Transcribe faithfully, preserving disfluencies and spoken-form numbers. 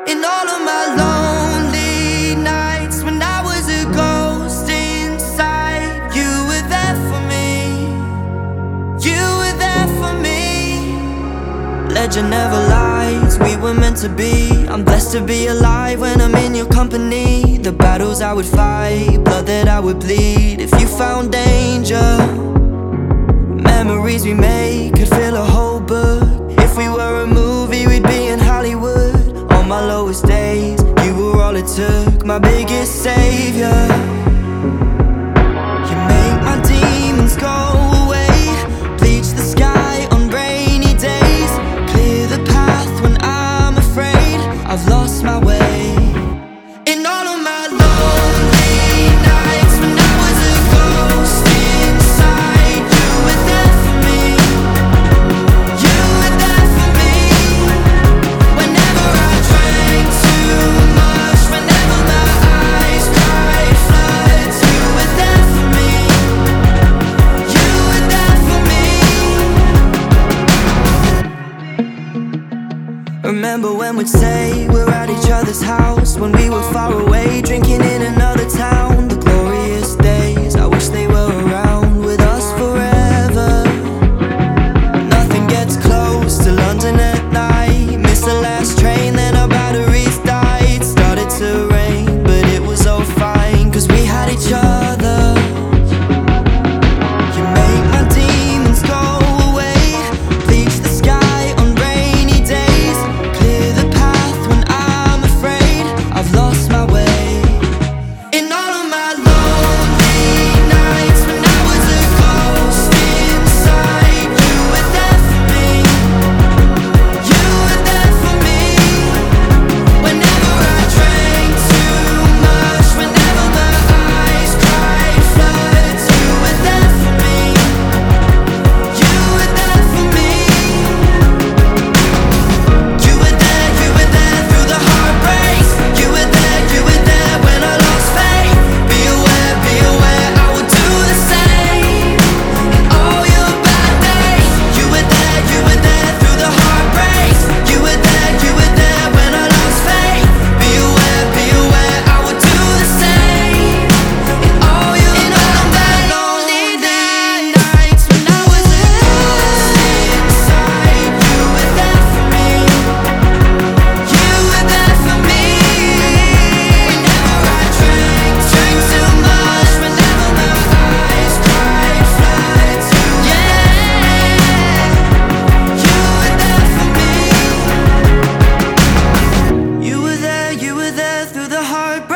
In all of my lonely nights, when I was a ghost inside, you were there for me. You were there for me. Legend never lies, we were meant to be. I'm blessed to be alive when I'm in your company. The battles I would fight, blood that I would bleed. If you found danger, memories we made could fill a whole book. If we were a movie, we'd be in Hollywood. On my lowest days, you were all it took, my biggest savior. You make my demons go away, bleach the sky on rainy days, clear the path when I'm afraid I've lost my way. In all of my lonely nights, when I was a ghost inside, you were there for me. You were there for me. Whenever I drank too much, whenever my eyes cried floods, you were there for me. You were there for me. Remember when we'd say we're at each other's house, when we were far away, drinking in another town. The glorious days, I wish they were around with us forever. Nothing gets close to London at night. Missed the last train, then our batteries died. Started to rain, but it was all fine, cause we had each other. You make my demons go away, bleach the sky on rainy days, clear the path when I'm afraid I've lost my way. In all of my lonely nights, when I was a ghost inside, you were there for me. You were there for me. Whenever I drank too much, whenever my eyes cried floods, you were there for me. You were there for me. You were there, you were there through the heartbreaks. You were there, you were there when I lost faith. Be aware, be aware, I will do the same. In all your bad days, you were there, you were there through the heartbreaks. You were there, you were there when I lost faith. Be aware, be aware, I will do the same. In all your in all of my lonely nights, when I was a ghost inside, you were there for me. You were there for me. Whenever I drank, drank too much, whenever my eyes cried floods, yeah, you were there for me. You were there, you were there through the heartbreak.